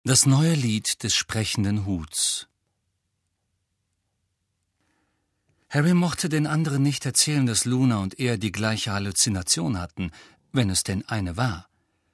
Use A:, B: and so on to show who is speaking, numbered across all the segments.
A: Das neue Lied des sprechenden Huts. Harry mochte den anderen nicht erzählen, dass Luna und er die gleiche Halluzination hatten, wenn es denn eine war.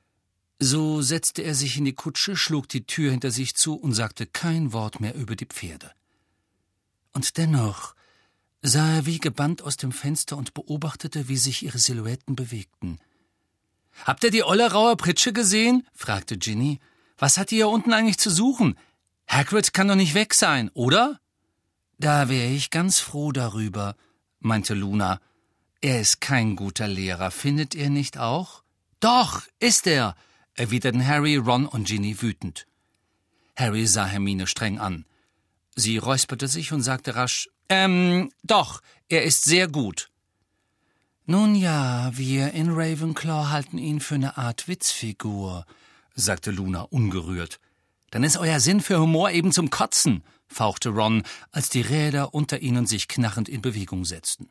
A: So setzte er sich in die Kutsche, schlug die Tür hinter sich zu und sagte kein Wort mehr über die Pferde. Und dennoch sah er wie gebannt aus dem Fenster und beobachtete, wie sich ihre Silhouetten bewegten. »Habt ihr die olle raue Pritsche gesehen?« fragte Ginny. »Was hat die hier unten eigentlich zu suchen? Hagrid kann doch nicht weg sein, oder?« »Da wäre ich ganz froh darüber«, meinte Luna. »Er ist kein guter Lehrer, findet ihr nicht auch?« »Doch, ist er«, erwiderten Harry, Ron und Ginny wütend. Harry sah Hermine streng an. Sie räusperte sich und sagte rasch, doch, er ist sehr gut.« »Nun ja, wir in Ravenclaw halten ihn für eine Art Witzfigur«, sagte Luna ungerührt. »Dann ist euer Sinn für Humor eben zum Kotzen«, fauchte Ron, als die Räder unter ihnen sich knarrend in Bewegung setzten.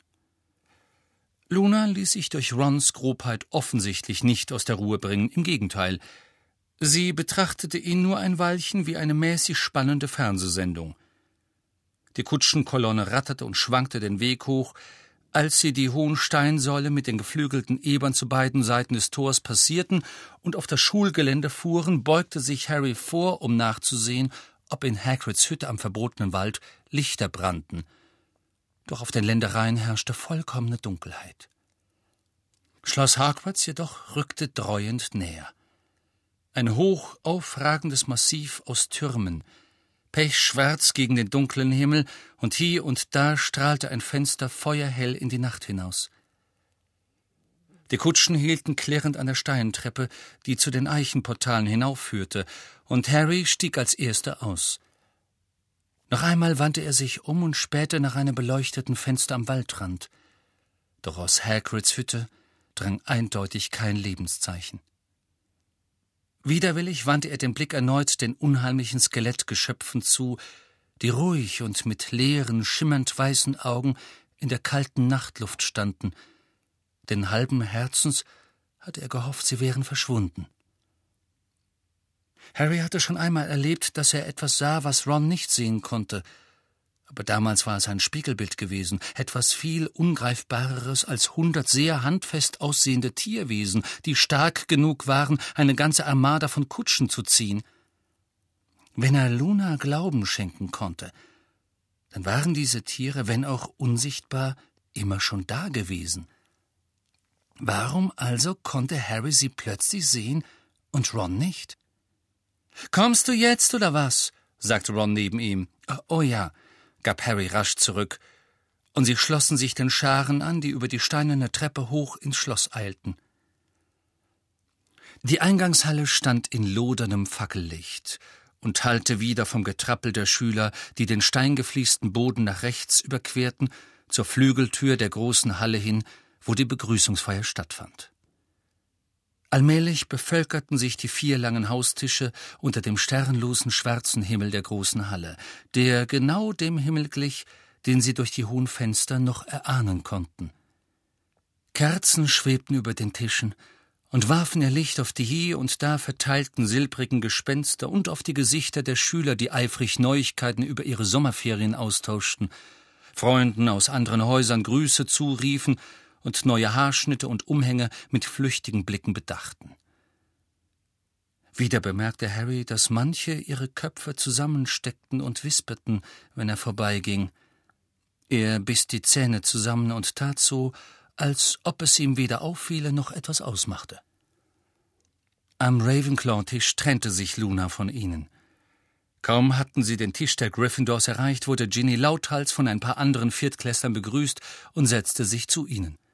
A: Luna ließ sich durch Rons Grobheit offensichtlich nicht aus der Ruhe bringen, im Gegenteil. Sie betrachtete ihn nur ein Weilchen wie eine mäßig spannende Fernsehsendung. Die Kutschenkolonne ratterte und schwankte den Weg hoch. Als sie die hohen Steinsäule mit den geflügelten Ebern zu beiden Seiten des Tors passierten und auf das Schulgelände fuhren, beugte sich Harry vor, um nachzusehen, ob in Hagrids Hütte am verbotenen Wald Lichter brannten. Doch auf den Ländereien herrschte vollkommene Dunkelheit. Schloss Hogwarts jedoch rückte dreuend näher. Ein hoch aufragendes Massiv aus Türmen, pechschwarz gegen den dunklen Himmel, und hier und da strahlte ein Fenster feuerhell in die Nacht hinaus. Die Kutschen hielten klirrend an der Steintreppe, die zu den Eichenportalen hinaufführte, und Harry stieg als Erster aus. Noch einmal wandte er sich um und spähte nach einem beleuchteten Fenster am Waldrand. Doch aus Hagrids Hütte drang eindeutig kein Lebenszeichen. Widerwillig wandte er den Blick erneut den unheimlichen Skelettgeschöpfen zu, die ruhig und mit leeren, schimmernd weißen Augen in der kalten Nachtluft standen, denn halben Herzens hatte er gehofft, sie wären verschwunden. Harry hatte schon einmal erlebt, dass er etwas sah, was Ron nicht sehen konnte, aber damals war es ein Spiegelbild gewesen, etwas viel Ungreifbareres als 100 sehr handfest aussehende Tierwesen, die stark genug waren, eine ganze Armada von Kutschen zu ziehen. Wenn er Luna Glauben schenken konnte, dann waren diese Tiere, wenn auch unsichtbar, immer schon da gewesen. Warum also konnte Harry sie plötzlich sehen und Ron nicht? »Kommst du jetzt, oder was?« sagte Ron neben ihm. »Oh ja«, gab Harry rasch zurück, und sie schlossen sich den Scharen an, die über die steinerne Treppe hoch ins Schloss eilten. Die Eingangshalle stand in loderndem Fackellicht und hallte wieder vom Getrappel der Schüler, die den steingefließten Boden nach rechts überquerten, zur Flügeltür der großen Halle hin, wo die Begrüßungsfeier stattfand. Allmählich bevölkerten sich die 4 langen Haustische unter dem sternlosen schwarzen Himmel der großen Halle, der genau dem Himmel glich, den sie durch die hohen Fenster noch erahnen konnten. Kerzen schwebten über den Tischen und warfen ihr Licht auf die hier und da verteilten silbrigen Gespenster und auf die Gesichter der Schüler, die eifrig Neuigkeiten über ihre Sommerferien austauschten, Freunden aus anderen Häusern Grüße zuriefen und neue Haarschnitte und Umhänge mit flüchtigen Blicken bedachten. Wieder bemerkte Harry, dass manche ihre Köpfe zusammensteckten und wisperten, wenn er vorbeiging. Er biss die Zähne zusammen und tat so, als ob es ihm weder auffiele noch etwas ausmachte. Am Ravenclaw-Tisch trennte sich Luna von ihnen. Kaum hatten sie den Tisch der Gryffindors erreicht, wurde Ginny lauthals von ein paar anderen Viertklässlern begrüßt und setzte sich zu ihnen.